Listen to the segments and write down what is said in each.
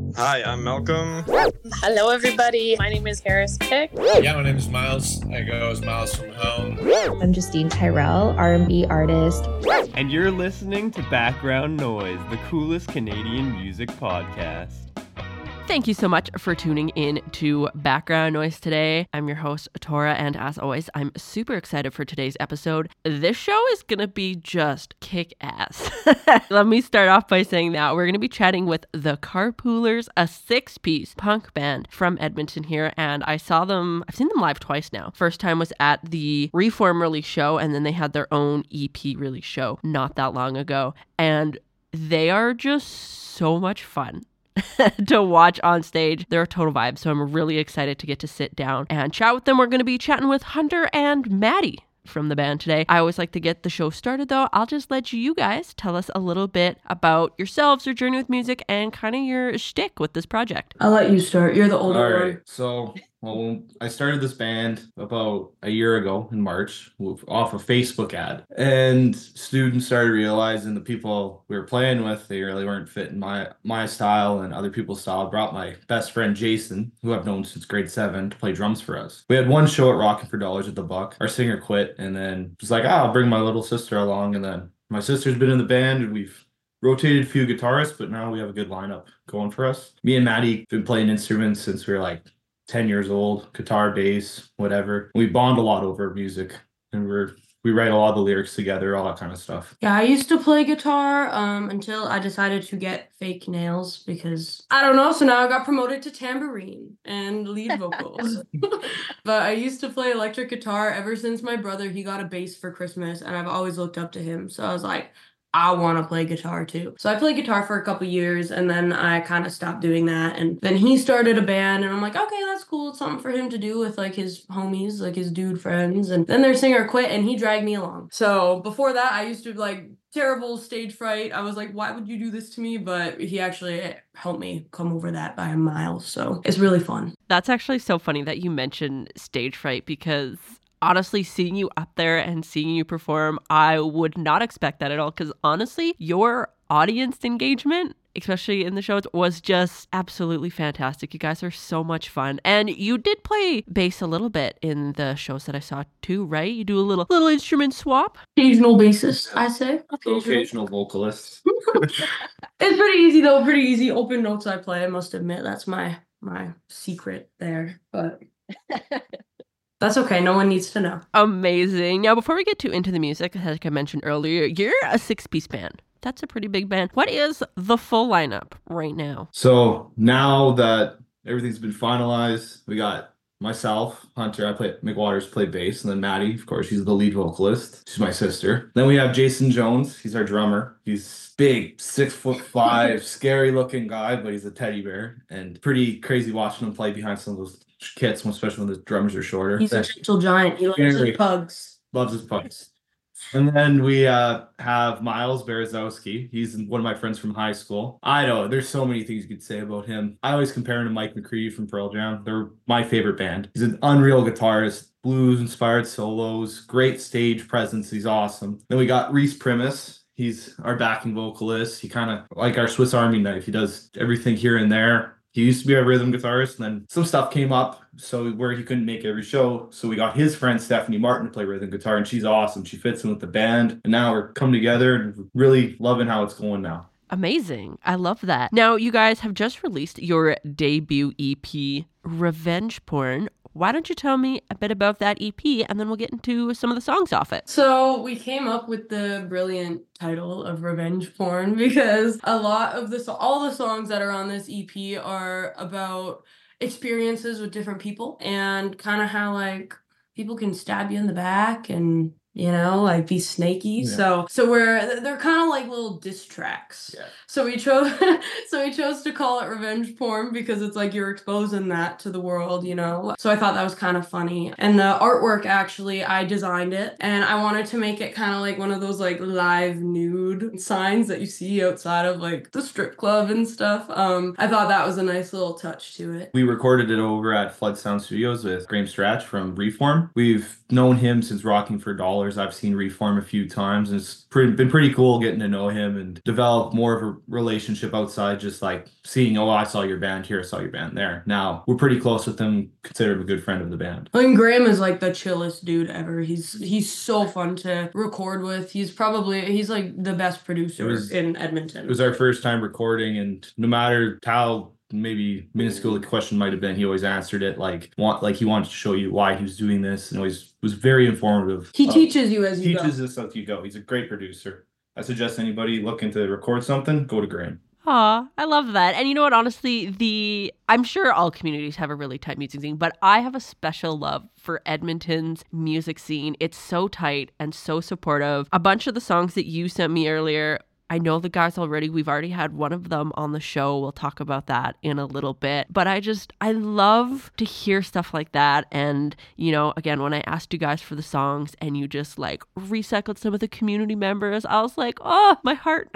Hi, I'm Malcolm. Hello, everybody. My name is Harris Pick. Yeah, my name is Miles. I go as Miles from home. I'm Justine Tyrell, R&B artist. And you're listening to Background Noise, the coolest Canadian music podcast. Thank you so much for tuning in to Background Noise today. I'm your host, Tora, and as always, I'm super excited for today's episode. This show is going to be just kick-ass. Let me start off by saying that we're going to be chatting with The Carpoolers, a 6-piece punk band from Edmonton here, and I've seen them live twice now. First time was at the Reform release show, and then they had their own EP release show not that long ago, and they are just so much fun to watch on stage. They're a total vibe, so I'm really excited to get to sit down and chat with them. We're going to be chatting with Hunter and Maddie from the band today. I always like to get the show started though. I'll just let you guys tell us a little bit about yourselves, your journey with music, and kind of your shtick with this project. I'll let you start. You're the older one. All right. So, I started this band about a year ago in March off a Facebook ad. And students started realizing the people we were playing with, they really weren't fitting my style and other people's style. I brought my best friend Jason, who I've known since grade 7, to play drums for us. We had one show at Rockin' for Dollars at the Buck. Our singer quit and then was like, I'll bring my little sister along. And then my sister's been in the band and we've rotated a few guitarists, but now we have a good lineup going for us. Me and Maddie have been playing instruments since we were like 10 years old, guitar, bass, whatever. We bond a lot over music and we write a lot of the lyrics together, all that kind of stuff. Yeah, I used to play guitar until I decided to get fake nails because, I don't know, so now I got promoted to tambourine and lead vocals. But I used to play electric guitar ever since my brother, he got a bass for Christmas and I've always looked up to him. So I was like, I want to play guitar too. So I played guitar for a couple years and then I kind of stopped doing that. And then he started a band and I'm like, okay, that's cool. It's something for him to do with like his homies, like his dude friends. And then their singer quit and he dragged me along. So before that, I used to like terrible stage fright. I was like, why would you do this to me? But he actually helped me come over that by a mile. So it's really fun. That's actually so funny that you mentioned stage fright because honestly, seeing you up there and seeing you perform, I would not expect that at all. Because honestly, your audience engagement, especially in the shows, was just absolutely fantastic. You guys are so much fun. And you did play bass a little bit in the shows that I saw too, right? You do a little instrument swap. Occasional bassist, I say. Occasional vocalist. It's pretty easy though, pretty easy. Open notes I play, I must admit. That's my secret there. But that's okay. No one needs to know. Amazing. Now, before we get too into the music, like I mentioned earlier, you're a 6-piece band. That's a pretty big band. What is the full lineup right now? So now that everything's been finalized, we got myself, Hunter, McWaters played bass, and then Maddie, of course, she's the lead vocalist. She's my sister. Then we have Jason Jones. He's our drummer. He's big, 6'5", scary looking guy, but he's a teddy bear and pretty crazy watching him play behind some of those kits, especially when the drummers are shorter. He's a gentle giant. He loves his pugs. Loves his pugs. And then we have Miles Berezowski. He's one of my friends from high school. I know, there's so many things you could say about him. I always compare him to Mike McCready from Pearl Jam. They're my favorite band. He's an unreal guitarist, blues-inspired solos, great stage presence. He's awesome. Then we got Reese Primus. He's our backing vocalist. He kind of like our Swiss Army knife. He does everything here and there. He used to be a rhythm guitarist, and then some stuff came up where he couldn't make every show. So we got his friend Stephanie Martin to play rhythm guitar, and she's awesome. She fits in with the band, and now we're coming together and really loving how it's going now. Amazing. I love that. Now, you guys have just released your debut EP, Revenge Porn. Why don't you tell me a bit about that EP and then we'll get into some of the songs off it. So we came up with the brilliant title of Revenge Porn because a lot of all the songs that are on this EP are about experiences with different people and kind of how like people can stab you in the back and like be snaky. Yeah. So they're kind of like little diss tracks. Yeah. So we chose to call it Revenge Porn because it's like you're exposing that to the world, So I thought that was kind of funny. And the artwork, actually, I designed it and I wanted to make it kind of like one of those like live nude signs that you see outside of like the strip club and stuff. I thought that was a nice little touch to it. We recorded it over at Flood Sound Studios with Graham Stratch from Reform. We've known him since Rocking for Dollars Colors I've seen reform a few times, and it's been pretty cool getting to know him and develop more of a relationship outside just like seeing, oh, I saw your band here, I saw your band there. Now we're pretty close with him, consider him a good friend of the band. I mean, Graham is like the chillest dude ever. He's so fun to record with. He's like the best producer in Edmonton. It was our first time recording, and no matter how maybe minuscule the question might have been, he always answered it like he wanted to show you why he was doing this, and always was very informative. He teaches you as you go. Teaches us as you go. He's a great producer. I suggest anybody looking to record something, go to Graham. Aw, I love that. And you know what, honestly, I'm sure all communities have a really tight music scene, but I have a special love for Edmonton's music scene. It's so tight and so supportive. A bunch of the songs that you sent me earlier, I know the guys already. We've already had one of them on the show. We'll talk about that in a little bit. But I love to hear stuff like that. And, you know, again, when I asked you guys for the songs and you just like recycled some of the community members, I was like, oh, my heart.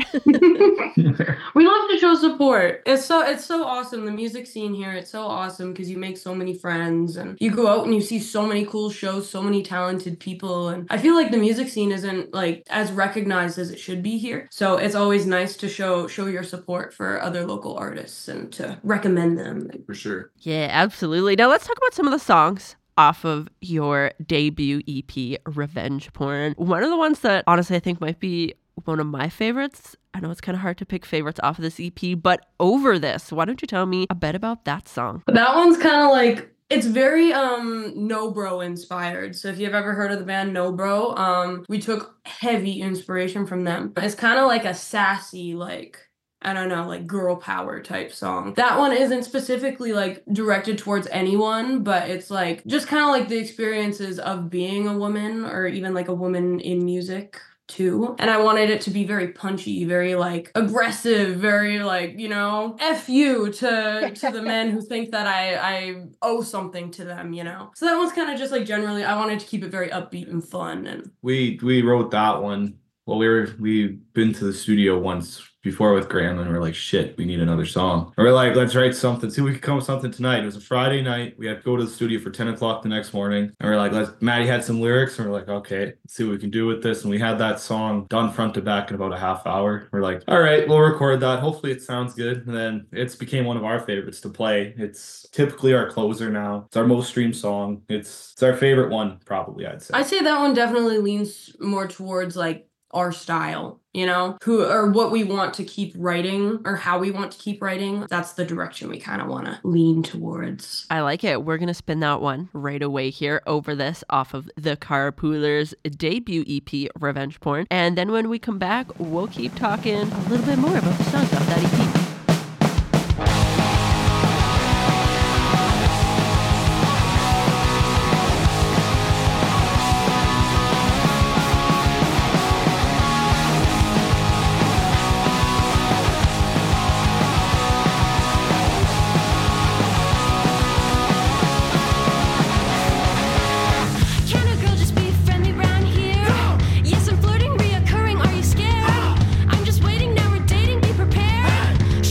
We love to show support. It's so awesome. The music scene here, it's so awesome because you make so many friends and you go out and you see so many cool shows, so many talented people. And I feel like the music scene isn't like as recognized as it should be here. So it's always nice to show your support for other local artists and to recommend them. For sure. Yeah, absolutely. Now let's talk about some of the songs off of your debut EP, Revenge Porn. One of the ones that honestly I think might be one of my favorites. I know it's kind of hard to pick favorites off of this EP, but Over This, why don't you tell me a bit about that song? That one's kind of like, it's very No Bro inspired. So if you've ever heard of the band No Bro, we took heavy inspiration from them. It's kind of like a sassy, like, I don't know, like girl power type song. That one isn't specifically like directed towards anyone, but it's like just kind of like the experiences of being a woman or even like a woman in music too. And I wanted it to be very punchy, very like aggressive, very like, you know, F you to the men who think that I owe something to them, you know. So that one's kind of just like generally I wanted to keep it very upbeat and fun. And we wrote that one. Well, we've been to the studio once before with Graham, and we're like, shit, we need another song. And we're like, let's write something. See if we can come up with something tonight. It was a Friday night. We had to go to the studio for 10 o'clock the next morning. And we're like, Maddie had some lyrics, and we're like, okay, let's see what we can do with this. And we had that song done front to back in about a half hour. We're like, all right, we'll record that. Hopefully it sounds good. And then it's became one of our favorites to play. It's typically our closer now. It's our most streamed song. It's our favorite one, probably, I'd say. I'd say that one definitely leans more towards like our style, you know, who or what we want to keep writing or how we want to keep writing. That's the direction we kind of want to lean towards. I like it. We're going to spin that one right away here, Over This, off of the Carpoolers' debut EP, Revenge Porn. And then when we come back, we'll keep talking a little bit more about the songs off that EP. Yes, I'm flirting, reoccurring. Are you scared? I'm just waiting, now we're dating. Be prepared.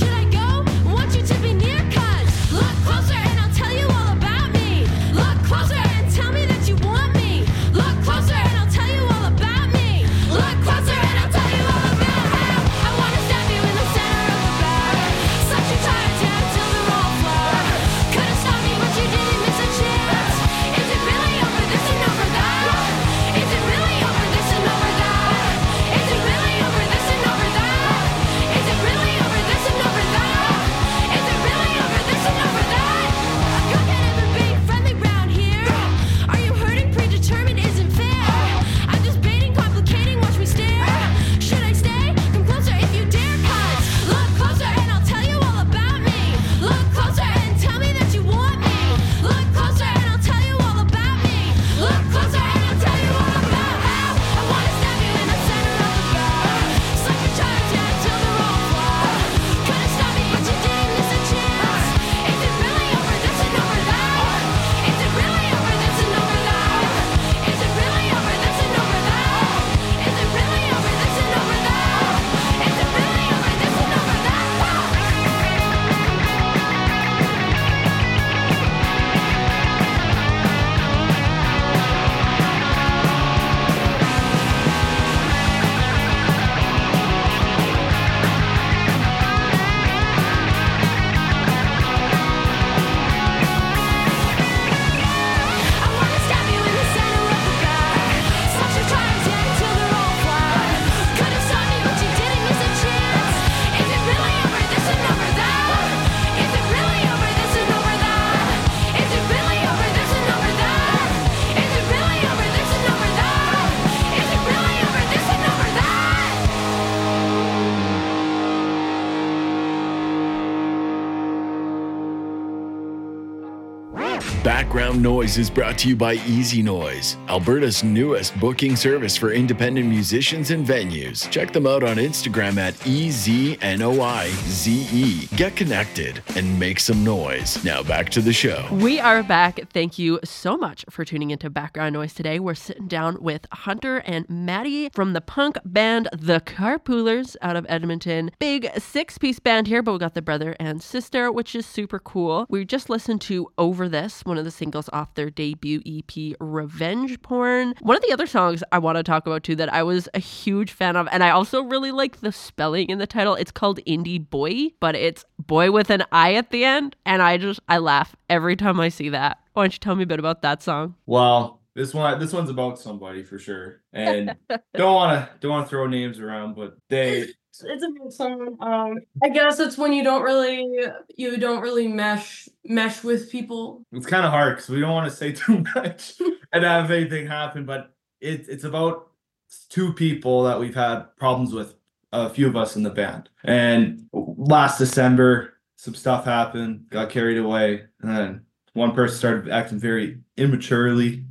Background Noise is brought to you by Easy Noise, Alberta's newest booking service for independent musicians and venues. Check them out on Instagram at EZNOIZE. Get connected and make some noise. Now back to the show. We are back. Thank you so much for tuning into Background Noise today. We're sitting down with Hunter and Maddie from the punk band The Carpoolers out of Edmonton. Big 6-piece band here, but we got the brother and sister, which is super cool. We just listened to Over This, one of the singles off their debut EP, Revenge Porn. One of the other songs I want to talk about too that I was a huge fan of, and I also really like the spelling in the title. It's called Indie Boy, but it's boy with an I at the end, and I laugh every time I see that. Why don't you tell me a bit about that song? Well, this one's about somebody for sure, and don't want to throw names around, but it's a good song. I guess it's when you don't really mesh with people. It's kind of hard because we don't want to say too much and have anything happen, but it's about two people that we've had problems with, a few of us in the band. And last December, some stuff happened, got carried away, and then one person started acting very immaturely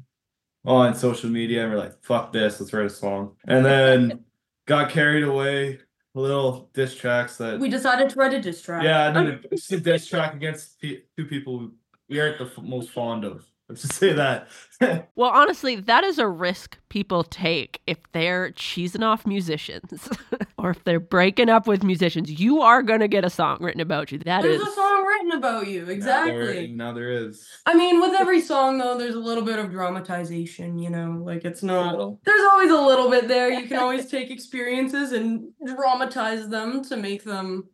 on social media, and we're like, fuck this, let's write a song. And then got carried away, little diss tracks that... We decided to write a diss track. Yeah, and then a diss track against two people we aren't the most fond of. Let's just say that. Well, honestly, that is a risk people take if they're cheesing off musicians or if they're breaking up with musicians. You are going to get a song written about you. There's a song written about you. Exactly. Now there is. I mean, with every song, though, there's a little bit of dramatization, Like, it's not... There's always a little bit there. You can always take experiences and dramatize them to make them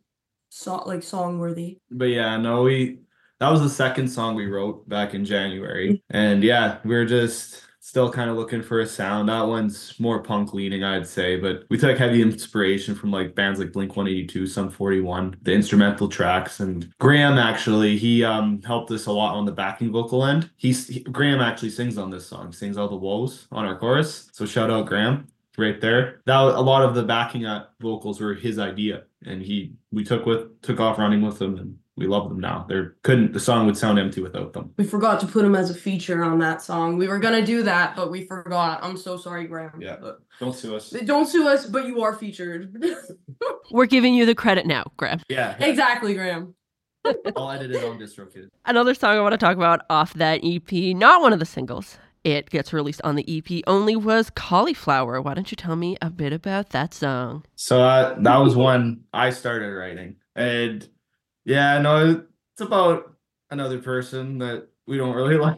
song-worthy. But yeah, no, that was the second song we wrote back in January. And yeah, we're just still kind of looking for a sound. That one's more punk leaning, I'd say, but we took heavy inspiration from like bands like Blink-182, Sum 41, the instrumental tracks. And Graham, actually, he helped us a lot on the backing vocal end. Graham actually sings on this song, sings all the woes on our chorus. So shout out Graham right there. A lot of the backing vocals were his idea, and we took off running with them, and we love them now. The song would sound empty without them. We forgot to put them as a feature on that song. We were gonna do that, but we forgot. I'm so sorry, Graham. Yeah, don't sue us. Don't sue us, but you are featured. We're giving you the credit now, Graham. Yeah. Exactly, Graham. I'll edit it on DistroKid. Another song I want to talk about off that EP, not one of the singles. It gets released on the EP only, was Cauliflower. Why don't you tell me a bit about that song? So that was one I started writing. And yeah, no, it's about another person that we don't really like.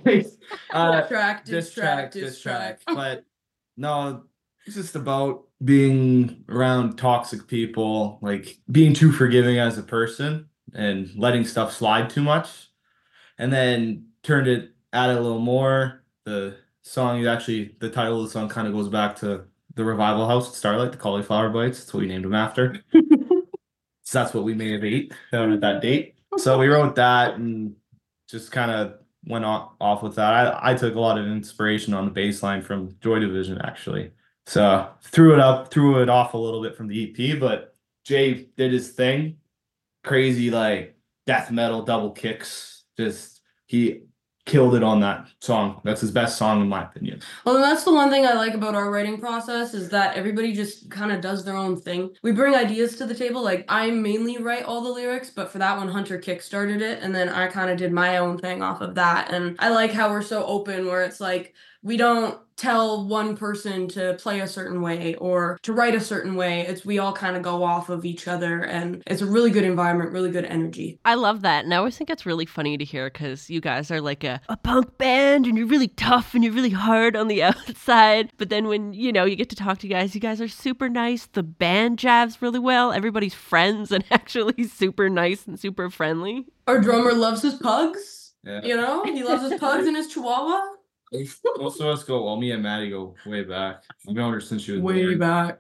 Diss track. But no, it's just about being around toxic people, like being too forgiving as a person and letting stuff slide too much. And then added a little more. The song the title of the song kind of goes back to the Revival House at Starlight, the Cauliflower Bites. That's what we named them after. So that's what we may have ate at that date. So we wrote that and just kind of went off with that. I took a lot of inspiration on the bass line from Joy Division, actually. So threw it off a little bit from the EP, but Jay did his thing. Crazy, like, death metal double kicks. He killed it on that song. That's his best song in my opinion. Well, that's the one thing I like about our writing process is that everybody just kind of does their own thing. We bring ideas to the table. Like, I mainly write all the lyrics, but for that one, Hunter kickstarted it, and then I kind of did my own thing off of that. And I like how we're so open, where it's like, we don't tell one person to play a certain way or to write a certain way. We all kind of go off of each other, and it's a really good environment, really good energy. I love that. And I always think it's really funny to hear because you guys are like a punk band and you're really tough and you're really hard on the outside. But then when, you get to talk to you guys are super nice. The band jabs really well. Everybody's friends and actually super nice and super friendly. Our drummer loves his pugs. Yeah. He loves his pugs and his chihuahua. Most of us me and Maddie go way back. I've known her since she was way born. back.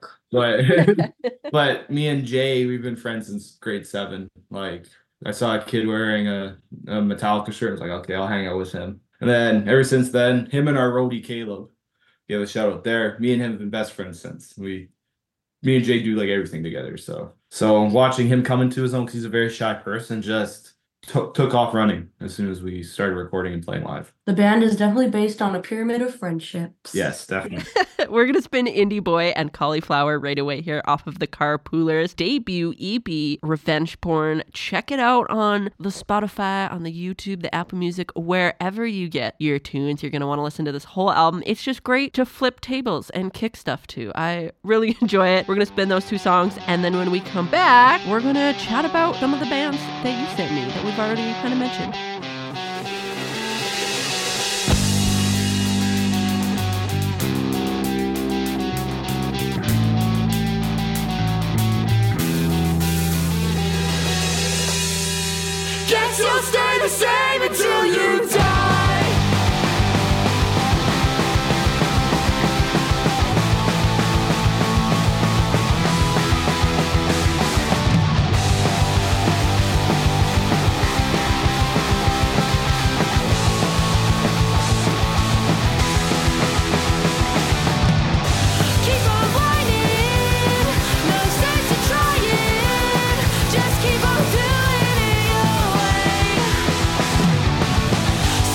But me and Jay, we've been friends since grade 7. Like, I saw a kid wearing a Metallica shirt. I was like, okay, I'll hang out with him. And then ever since then, him and our roadie Caleb, give a shout out there. Me and him have been best friends since. Me and Jay do like everything together. So watching him come into his own, because he's a very shy person, just took off running as soon as we started recording and playing live. The band is definitely based on a pyramid of friendships. Yes, definitely. We're going to spin Indie Boy and Cauliflower right away here off of the Carpoolers' debut EP, Revenge Porn. Check it out on the Spotify, on the YouTube, the Apple Music, wherever you get your tunes. You're going to want to listen to this whole album. It's just great to flip tables and kick stuff to. I really enjoy it. We're going to spin those two songs, and then when we come back, we're going to chat about some of the bands that you sent me that we've already kind of mentioned. Guess you'll stay the same until you die. Keep on whining, no sense in trying. Just keep on doing it your way.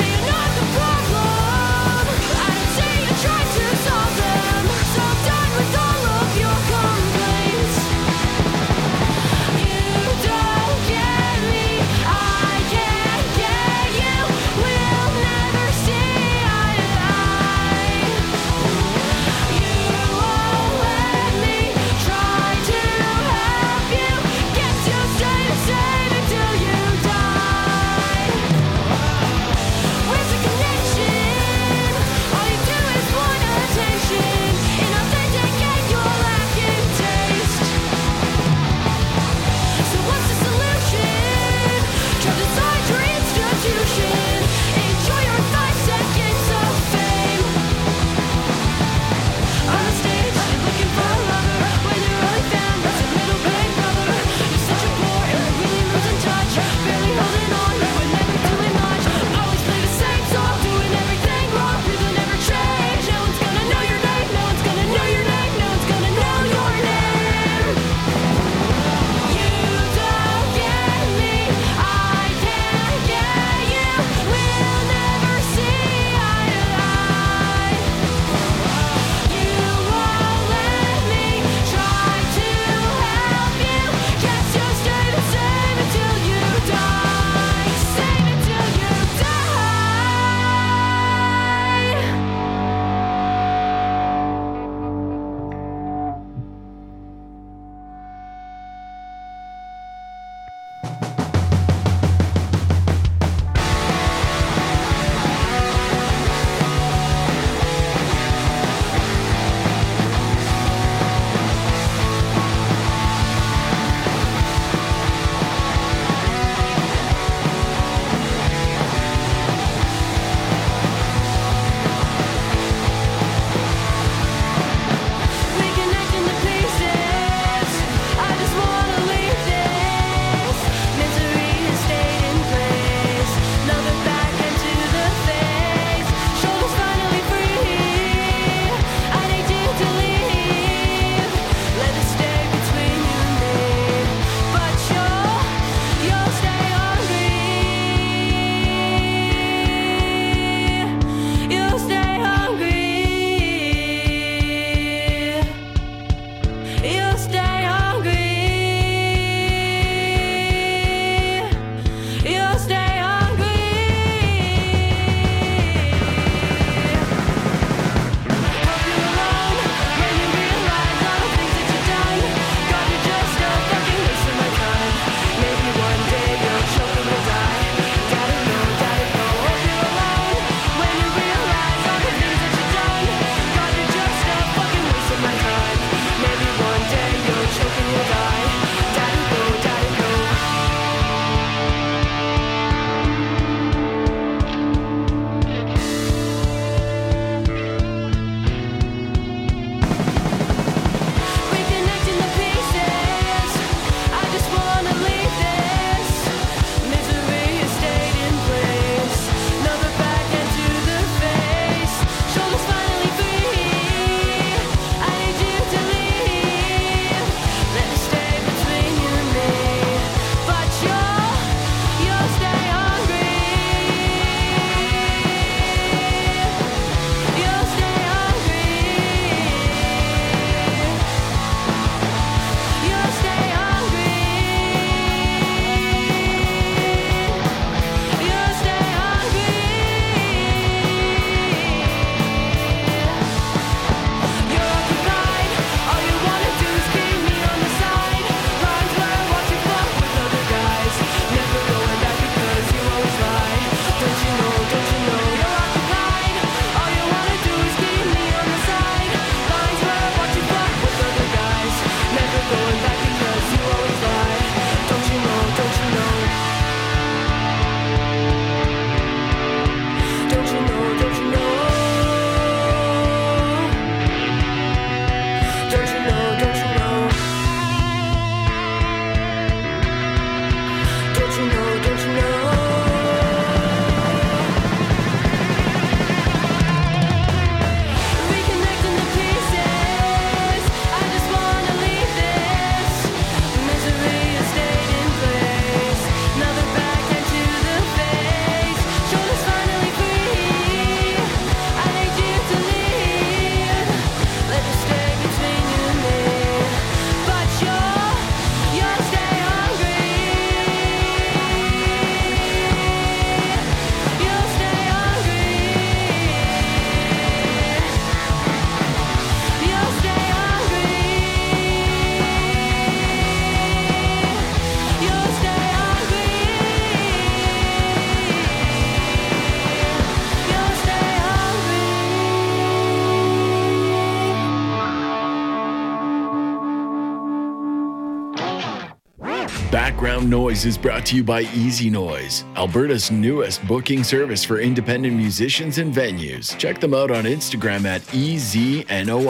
Background Noise is brought to you by Easy Noise, Alberta's newest booking service for independent musicians and venues. Check them out on Instagram at EZNOIZE.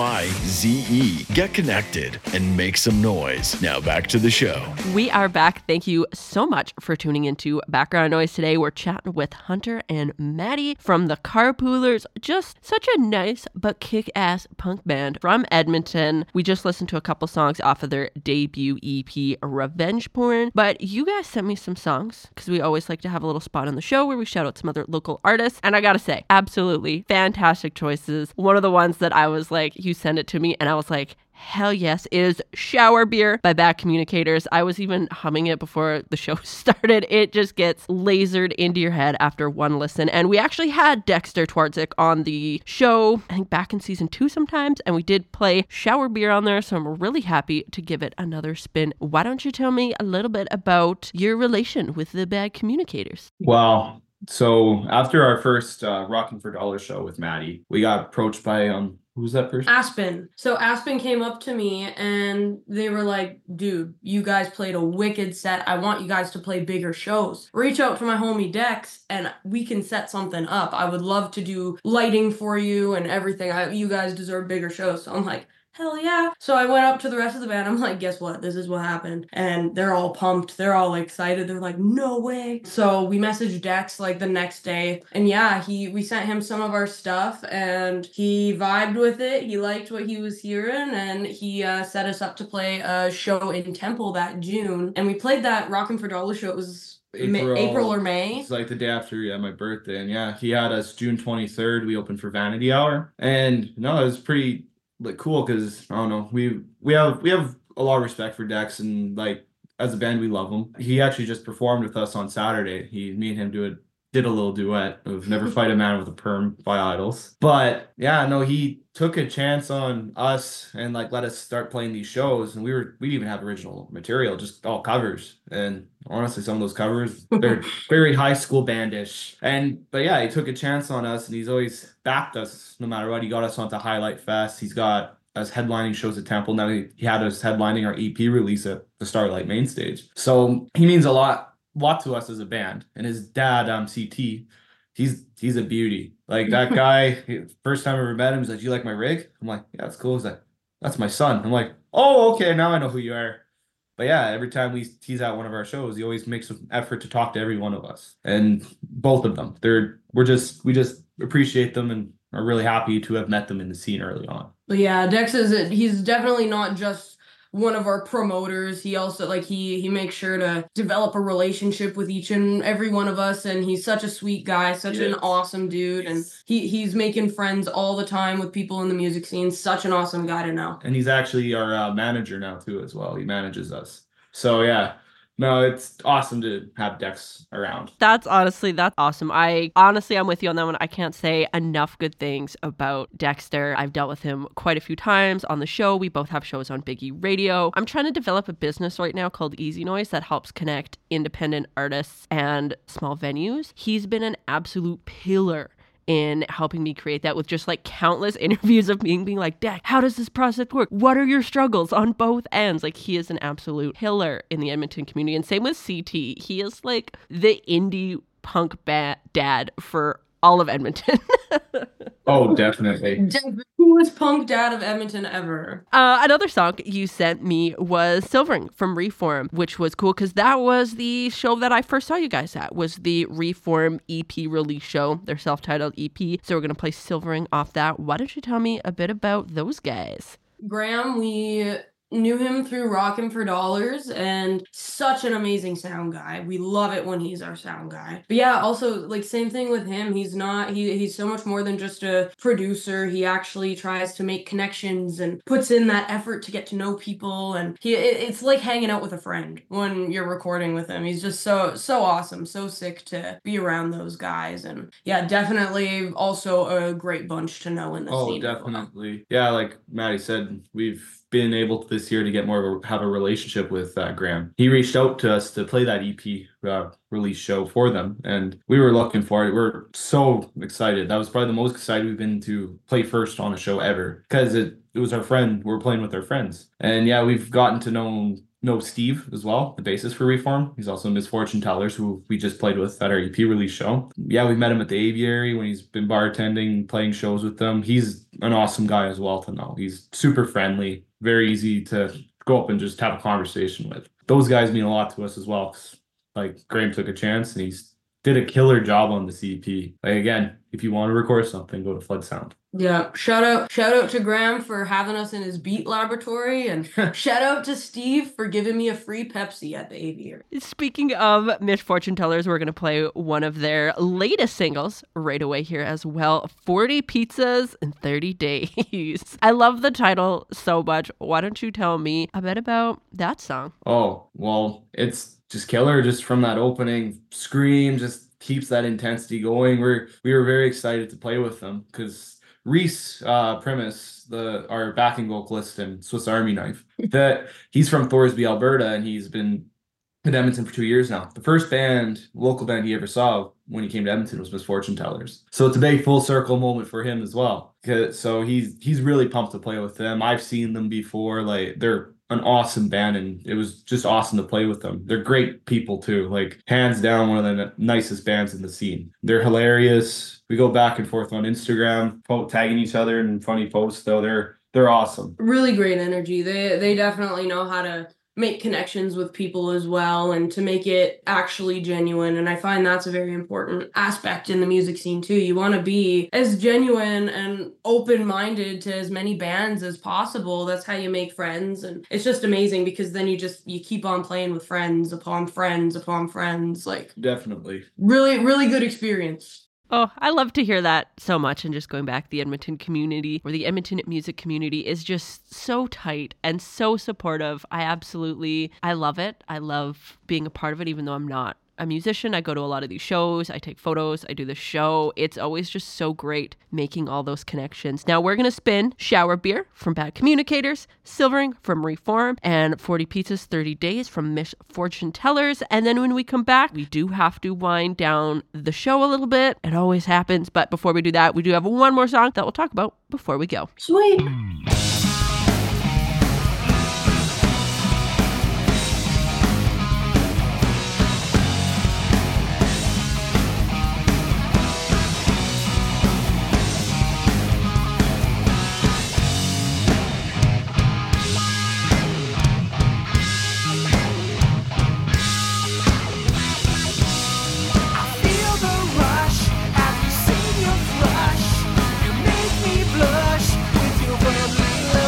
Get connected and make some noise. Now back to the show. We are back. Thank you so much for tuning into Background Noise today. We're chatting with Hunter and Maddie from the Carpoolers. Just such a nice but kick-ass punk band from Edmonton. We just listened to a couple songs off of their debut EP, Revenge Porn. But you guys sent me some songs because we always like to have a little spot on the show where we shout out some other local artists. And I gotta say, absolutely fantastic choices. One of the ones that I was like, you send it to me, and I was like, hell yes, is Shower Beer by Bad Communicators. I was even humming it before the show started. It just gets lasered into your head after one listen. And we actually had Dexter Twardzik on the show, I think back in season 2 sometimes, and we did play Shower Beer on there, so I'm really happy to give it another spin. Why don't you tell me a little bit about your relation with the Bad Communicators? Wow. So after our first Rocking for Dollars show with Maddie, we got approached by who's that person? Aspen. So Aspen came up to me and they were like, dude, you guys played a wicked set. I want you guys to play bigger shows. Reach out to my homie Dex and we can set something up. I would love to do lighting for you and everything. You guys deserve bigger shows. So I'm like, hell yeah. So I went up to the rest of the band. I'm like, guess what? This is what happened. And they're all pumped. They're all excited. They're like, no way. So we messaged Dex like the next day. And yeah, we sent him some of our stuff and he vibed with it. He liked what he was hearing and he set us up to play a show in Temple that June. And we played that Rockin' for Dollar show. It was April or May. It's like the day after my birthday. And yeah, he had us June 23rd. We opened for Vanity Hour. And no, it was pretty cool because I don't know, we have a lot of respect for Dex, and like as a band we love him. He actually just performed with us on Saturday. Me and him did a little duet of Never Fight a Man with a Perm by Idols. But yeah, no, he took a chance on us and like let us start playing these shows, and we didn't even have original material, just all covers. And honestly, some of those covers, they're very high school bandish. But yeah, he took a chance on us and he's always backed us no matter what. He got us onto Highlight Fest. He's got us headlining shows at Temple. Now he had us headlining our EP release at the Starlight main stage. So he means a lot to us as a band. And his dad, CT, he's a beauty. Like that guy, first time I ever met him, he's like, do you like my rig? I'm like, yeah, that's cool. He's like, that's my son. I'm like, oh, okay, now I know who you are. But yeah, every time he's at one of our shows, he always makes an effort to talk to every one of us. And both of them, we just appreciate them and are really happy to have met them in the scene early on. But yeah, Dex he's definitely not just one of our promoters. He also he makes sure to develop a relationship with each and every one of us, and he's such a sweet guy, such an awesome dude, and he's making friends all the time with people in the music scene. Such an awesome guy to know. And he's actually our manager now too as well. He manages us. So yeah. No, it's awesome to have Dex around. That's awesome. I'm with you on that one. I can't say enough good things about Dexter. I've dealt with him quite a few times on the show. We both have shows on Biggie Radio. I'm trying to develop a business right now called Easy Noise that helps connect independent artists and small venues. He's been an absolute pillar in helping me create that with just like countless interviews of being like, Dex, how does this process work? What are your struggles on both ends? Like, he is an absolute pillar in the Edmonton community. And same with CT. He is like the indie punk dad for all of Edmonton. Oh, definitely. Coolest punk dad of Edmonton ever. Another song you sent me was Silvering from Reform, which was cool because that was the show that I first saw you guys at, was the Reform EP release show, their self-titled EP. So we're going to play Silvering off that. Why don't you tell me a bit about those guys? Graham, we knew him through Rockin' for Dollars, and such an amazing sound guy. We love it when he's our sound guy. But yeah, also like same thing with him. He's so much more than just a producer. He actually tries to make connections and puts in that effort to get to know people, and it's like hanging out with a friend when you're recording with him. He's just so awesome, so sick to be around those guys. And yeah, definitely also a great bunch to know in the scene. Oh, definitely. Yeah, like Maddie said, we've been able this year to get have a relationship with Graham. He reached out to us to play that EP release show for them, and we were looking for it. We're so excited. That was probably the most excited we've been to play first on a show ever, because it was our friend. We're playing with our friends, and yeah, we've gotten to know him know Steve as well, the bassist for Reform. He's also Misfortune Tellers, who we just played with at our EP release show. Yeah, we met him at the Aviary when he's been bartending, playing shows with them. He's an awesome guy as well to know. He's super friendly, very easy to go up and just have a conversation with. Those guys mean a lot to us as well. 'Cause, like, Graham took a chance and he's did a killer job on this EP. Like, again, if you want to record something, go to Flood Sound. Yeah, shout out to Graham for having us in his beat laboratory, and shout out to Steve for giving me a free Pepsi at the Aviary. Speaking of Misfortune Tellers, we're going to play one of their latest singles right away here as well, 40 Pizzas in 30 Days. I love the title so much. Why don't you tell me a bit about that song? Oh, well, it's just killer just from that opening scream, just keeps that intensity going. We were very excited to play with them because Reese Primus, our backing vocalist and Swiss Army Knife, that he's from Thorsby, Alberta, and he's been in Edmonton for 2 years now. The first local band he ever saw when he came to Edmonton was Misfortune Tellers. So it's a big full circle moment for him as well. So he's really pumped to play with them. I've seen them before. Like, they're an awesome band, and it was just awesome to play with them. They're great people too. Like, hands down, one of the nicest bands in the scene. They're hilarious. We go back and forth on Instagram, tagging each other in funny posts though. They're awesome. Really great energy. They definitely know how to make connections with people as well, and to make it actually genuine. And I find that's a very important aspect in the music scene too. You want to be as genuine and open-minded to as many bands as possible. That's how you make friends. And it's just amazing because then you keep on playing with friends upon friends upon friends. Like, Definitely. really, really good experience. Oh, I love to hear that so much. And just going back, the Edmonton community, or the Edmonton music community, is just so tight and so supportive. I love it. I love being a part of it, even though I'm not a musician. I go to a lot of these shows, I take photos, I do the show. It's always just so great making all those connections. Now we're going to spin Shower Beer from Bad Communicators, Silvering from Reform, and 40 Pizzas 30 Days from Misfortune Tellers. And then when we come back, we do have to wind down the show a little bit. It always happens. But before we do that, we do have one more song that we'll talk about before we go. Sweet. Feel the rush. Have you seen your crush? You make me blush with your friendly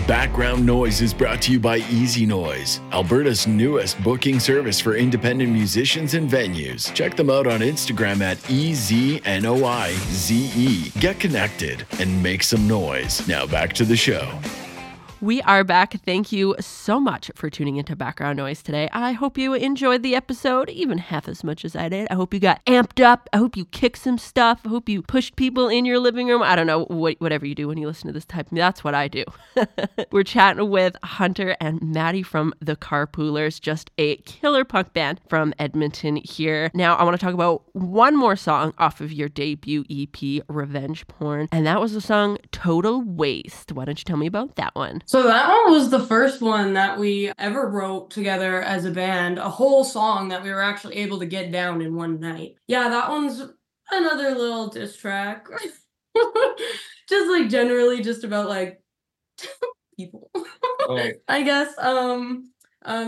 Background Noise is brought to you by Easy Noise, Alberta's newest booking service for independent musicians and venues. Check them out on Instagram at EZNOIZE. Get connected and make some noise. Now back to the show. We are back. Thank you so much for tuning into Background Noise today. I hope you enjoyed the episode, even half as much as I did. I hope you got amped up. I hope you kicked some stuff. I hope you pushed people in your living room. I don't know, whatever you do when you listen to this type. That's what I do. We're chatting with Hunter and Maddie from The Carpoolers, just a killer punk band from Edmonton here. Now, I want to talk about one more song off of your debut EP, Revenge Porn, and that was the song Total Waste. Why don't you tell me about that one? So that one was the first one that we ever wrote together as a band, a whole song that we were actually able to get down in one night. Yeah, that one's another little diss track. Just like generally just about like people. I guess I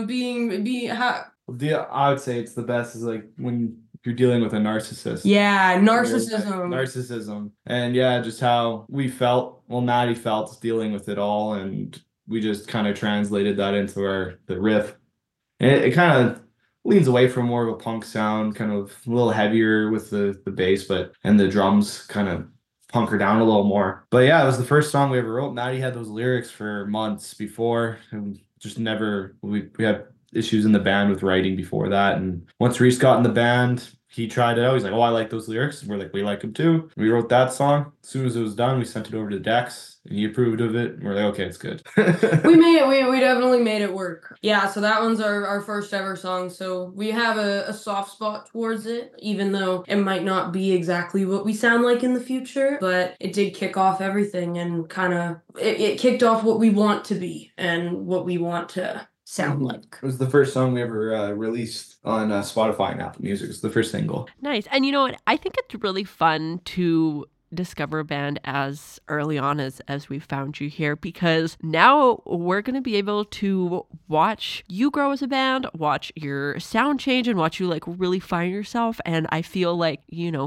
would say it's the best is like when you're dealing with a narcissist. Yeah, narcissism. Narcissism. And yeah, just how we felt, well, Maddie felt dealing with it all, and we just kind of translated that into the riff. And it kind of leans away from more of a punk sound, kind of a little heavier with the bass, and the drums kind of punk her down a little more. But yeah, it was the first song we ever wrote. Maddie had those lyrics for months before, and just never, we had issues in the band with writing before that. And once Reese got in the band, he tried it out. He's like, oh, I like those lyrics. And we're like, we like them too. We wrote that song. As soon as it was done, we sent it over to Dex, and he approved of it. And we're like, okay, it's good. We definitely made it work. Yeah, so that one's our first ever song. So we have a soft spot towards it, even though it might not be exactly what we sound like in the future. But it did kick off everything, and kind of, it kicked off what we want to be and what we want to sound like. It was the first song we ever released on Spotify and Apple Music. It's the first single. Nice. And you know what? I think it's really fun to discover a band as early on as we found you here, because now we're going to be able to watch you grow as a band, watch your sound change, and watch you like really find yourself. And I feel like,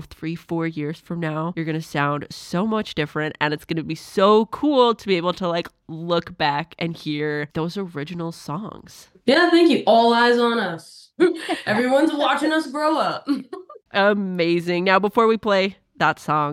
3-4 years from now, you're going to sound so much different, and it's going to be so cool to be able to like look back and hear those original songs. Yeah, thank you. All eyes on us. Everyone's watching us grow up. Amazing. Now, before we play that song,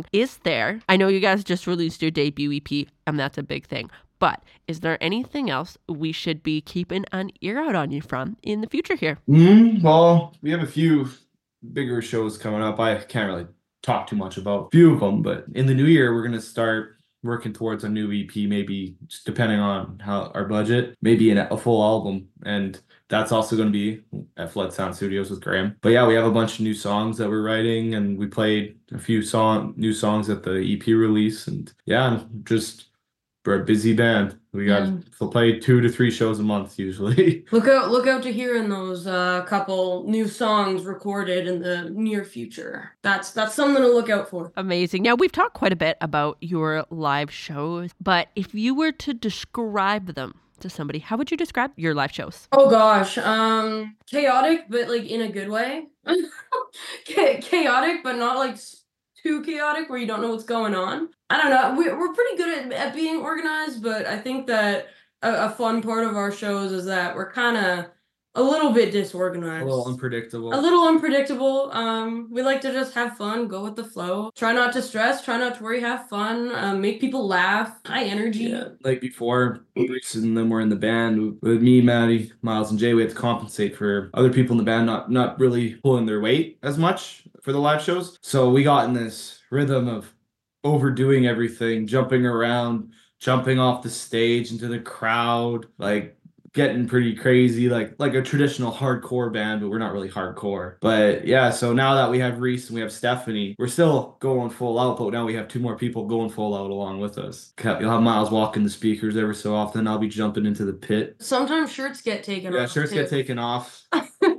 I know you guys just released your debut EP, and that's a big thing, but is there anything else we should be keeping an ear out on you from in the future here? Well, we have a few bigger shows coming up. I can't really talk too much about a few of them, but in the new year, we're going to start working towards a new EP, maybe just depending on how our budget, maybe a full album. And that's also going to be at Flood Sound Studios with Graham. But yeah, we have a bunch of new songs that we're writing, and we played a few new songs at the EP release. And yeah, we're a busy band. We'll play 2 to 3 shows a month usually. Look out to hearing those couple new songs recorded in the near future. That's something to look out for. Amazing. Now, we've talked quite a bit about your live shows, but if you were to describe them to somebody, how would you describe your live shows? Oh gosh, chaotic, but like in a good way. Chaotic, but not like too chaotic where you don't know what's going on. I don't know. We're pretty good at being organized, but I think that a fun part of our shows is that we're kind of a little bit disorganized. A little unpredictable. We like to just have fun, go with the flow. Try not to stress, try not to worry, have fun, make people laugh, high energy. Yeah, like before, Bruce and them were in the band. With me, Maddie, Miles, and Jay, we had to compensate for other people in the band not really pulling their weight as much for the live shows. So we got in this rhythm of overdoing everything, jumping around, jumping off the stage into the crowd, like getting pretty crazy, like a traditional hardcore band, but we're not really hardcore. But yeah, so now that we have Reese and we have Stephanie, we're still going full out, but now we have 2 more people going full out along with us. You'll have Miles walking the speakers every so often. I'll be jumping into the pit. Sometimes shirts get taken off. Yeah, shirts get taken off.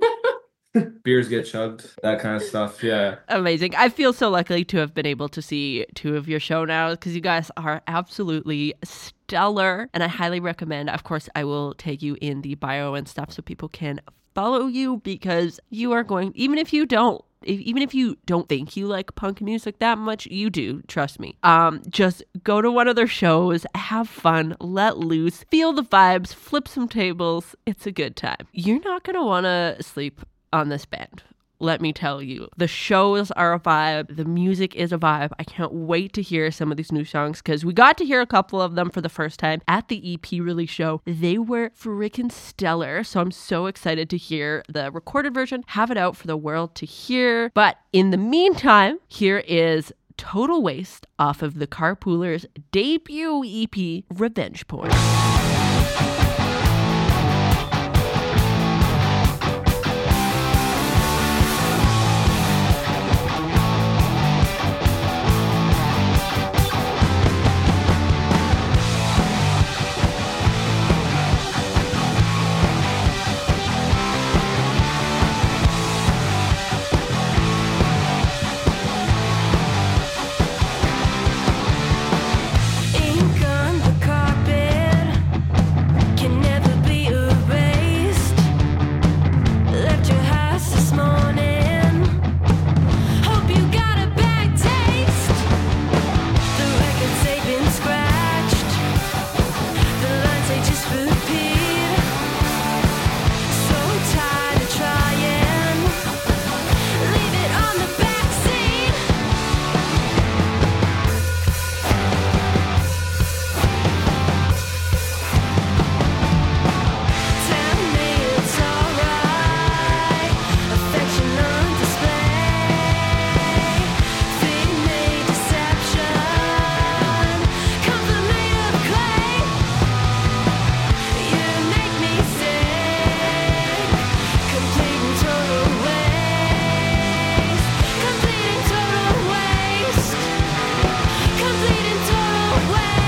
Beers get chugged, that kind of stuff. Yeah. Amazing. I feel so lucky to have been able to see 2 of your show now, because you guys are absolutely stellar, and I highly recommend. Of course, I will take you in the bio and stuff so people can follow you, because you are going, even if you don't Even if you don't think you like punk music that much, you do, trust me. Just go to one of their shows, have fun, let loose, feel the vibes, flip some tables. It's a good time. You're not going to want to sleep on this band. Let me tell you, the shows are a vibe. The music is a vibe. I can't wait to hear some of these new songs because we got to hear a couple of them for the first time at the EP release show. They were freaking stellar. So I'm so excited to hear the recorded version, have it out for the world to hear. But in the meantime, here is Total Waste off of the Carpoolers' debut EP, Revenge Porn. Ink on the carpet can never be erased. Left your house this morning. Hope you got a bad taste. The records they've been scratched. The lines they just repeat. So tired of trying. Leave it on the backseat. Tell me it's alright. Affection on display. Feed me deception. Comfort made of clay. You make me sick. Complete and total waste. Complete and total waste. Complete and total waste.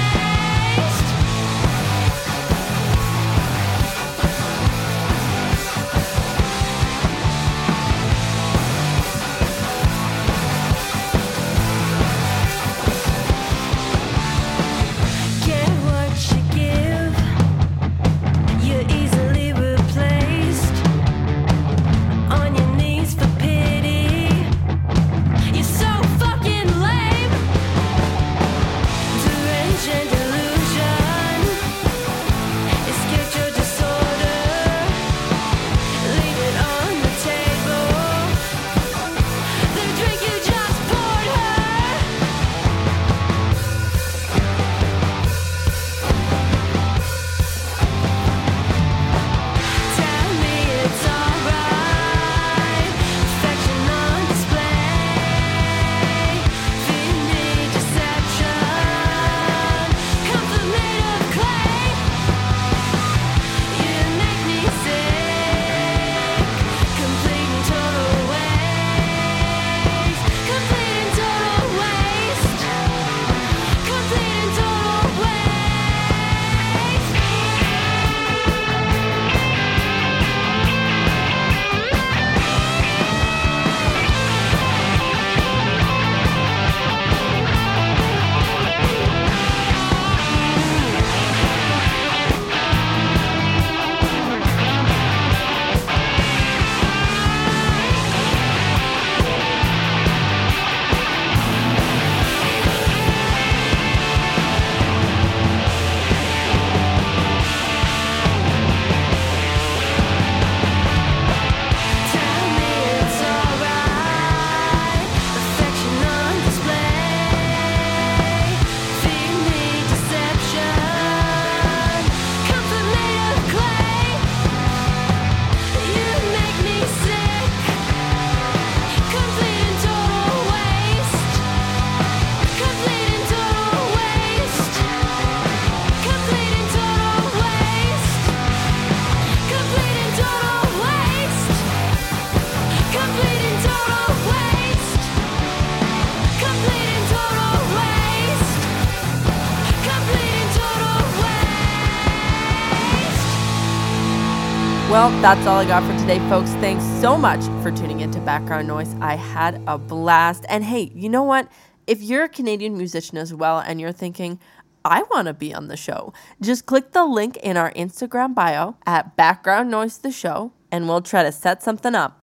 Get what you give. You're easily replaced. On your knees for pity. You're so fucking lame. Deranged and delusion. Escape your disorder. Leave it on the table. The drink you just poured her. Tell me it's alright. Affection on display. Feed me deception. Comfort made of clay. You make me sick. Complete and total waste. Complete and total waste. Complete and total waste. Tell me it's alright. Affection on display. Feed me deception. Comfort made of clay. You make me sick. Complete and total waste. Complete and total waste. Complete and total waste. Complete and total waste. Complete and total waste. Complete and total waste. Complete and total waste. Well, that's all I got for today, folks. Thanks so much for tuning into Background Noise. I had a blast. And hey, you know what? If you're a Canadian musician as well and you're thinking, I want to be on the show, just click the link in our Instagram bio at Background Noise the Show and we'll try to set something up.